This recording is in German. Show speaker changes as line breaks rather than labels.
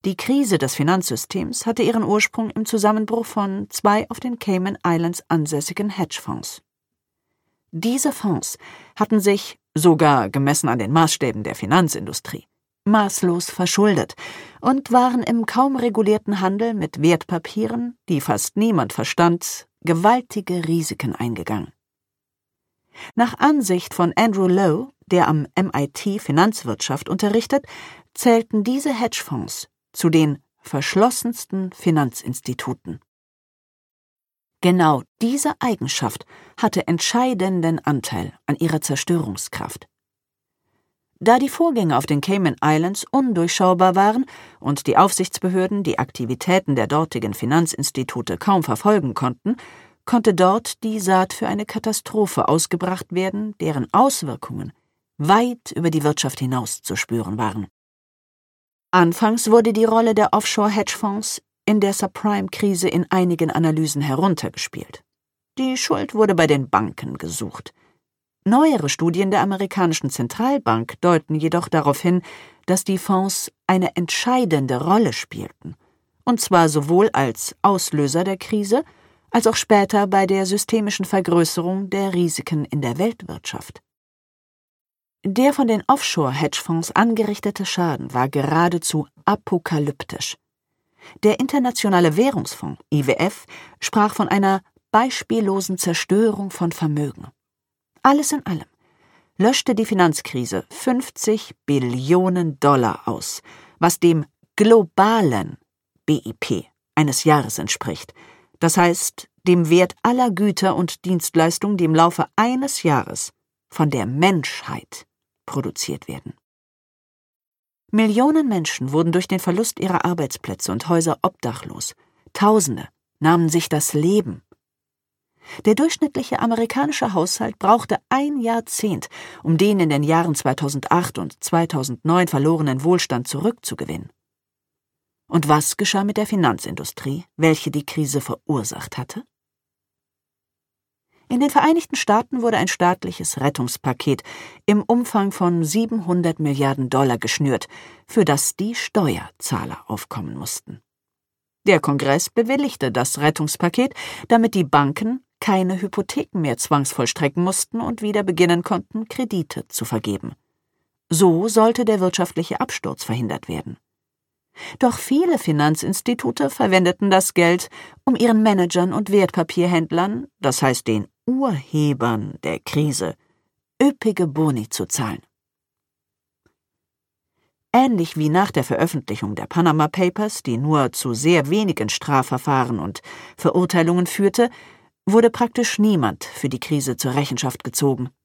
Die Krise des Finanzsystems hatte ihren Ursprung im Zusammenbruch von 2 auf den Cayman Islands ansässigen Hedgefonds. Diese Fonds hatten sich, sogar gemessen an den Maßstäben der Finanzindustrie, maßlos verschuldet und waren im kaum regulierten Handel mit Wertpapieren, die fast niemand verstand, gewaltige Risiken eingegangen. Nach Ansicht von Andrew Lo, der am MIT Finanzwirtschaft unterrichtet, zählten diese Hedgefonds zu den verschlossensten Finanzinstituten. Genau diese Eigenschaft hatte entscheidenden Anteil an ihrer Zerstörungskraft. Da die Vorgänge auf den Cayman Islands undurchschaubar waren und die Aufsichtsbehörden die Aktivitäten der dortigen Finanzinstitute kaum verfolgen konnte dort die Saat für eine Katastrophe ausgebracht werden, deren Auswirkungen weit über die Wirtschaft hinaus zu spüren waren. Anfangs wurde die Rolle der Offshore-Hedgefonds in der Subprime-Krise in einigen Analysen heruntergespielt. Die Schuld wurde bei den Banken gesucht. Neuere Studien der amerikanischen Zentralbank deuten jedoch darauf hin, dass die Fonds eine entscheidende Rolle spielten, und zwar sowohl als Auslöser der Krise, als auch später bei der systemischen Vergrößerung der Risiken in der Weltwirtschaft. Der von den Offshore-Hedgefonds angerichtete Schaden war geradezu apokalyptisch. Der Internationale Währungsfonds, IWF, sprach von einer beispiellosen Zerstörung von Vermögen. Alles in allem löschte die Finanzkrise 50 Billionen Dollar aus, was dem globalen BIP eines Jahres entspricht, das heißt dem Wert aller Güter und Dienstleistungen, die im Laufe eines Jahres von der Menschheit produziert werden. Millionen Menschen wurden durch den Verlust ihrer Arbeitsplätze und Häuser obdachlos. Tausende nahmen sich das Leben. Der durchschnittliche amerikanische Haushalt brauchte 1 Jahrzehnt, um den in den Jahren 2008 und 2009 verlorenen Wohlstand zurückzugewinnen. Und was geschah mit der Finanzindustrie, welche die Krise verursacht hatte? In den Vereinigten Staaten wurde ein staatliches Rettungspaket im Umfang von 700 Milliarden Dollar geschnürt, für das die Steuerzahler aufkommen mussten. Der Kongress bewilligte das Rettungspaket, damit die Banken keine Hypotheken mehr zwangsvollstrecken mussten und wieder beginnen konnten, Kredite zu vergeben. So sollte der wirtschaftliche Absturz verhindert werden. Doch viele Finanzinstitute verwendeten das Geld, um ihren Managern und Wertpapierhändlern, das heißt den Urhebern der Krise, üppige Boni zu zahlen. Ähnlich wie nach der Veröffentlichung der Panama Papers, die nur zu sehr wenigen Strafverfahren und Verurteilungen führte, wurde praktisch niemand für die Krise zur Rechenschaft gezogen.